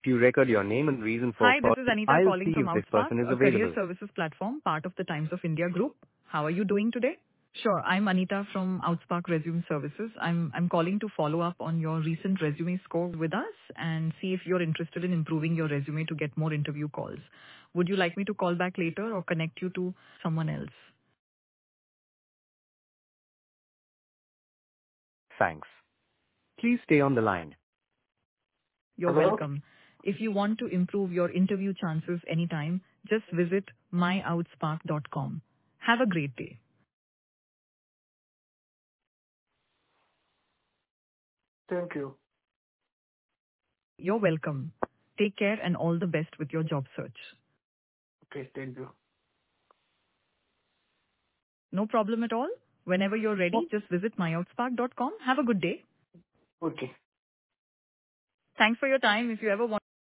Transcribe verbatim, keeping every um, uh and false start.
you record your name and reason for Hi, this call, is Anita I'll calling see from if this Outspark, person is a career available. services platform, part of the Times of India group. How are you doing today? Sure, I'm Anita from Outspark Resume Services. I'm I'm calling to follow up on your recent resume score with us and see if you're interested in improving your resume to get more interview calls. Would you like me to call back later or connect you to someone else? Thanks. Please stay on the line. You're Hello? welcome. If you want to improve your interview chances anytime, just visit my outspark dot com. Have a great day. Thank you. You're welcome. Take care and all the best with your job search. Okay, thank you. No problem at all. Whenever you're ready, just visit my outspark dot com. Have a good day. Okay. Thanks for your time. If you ever want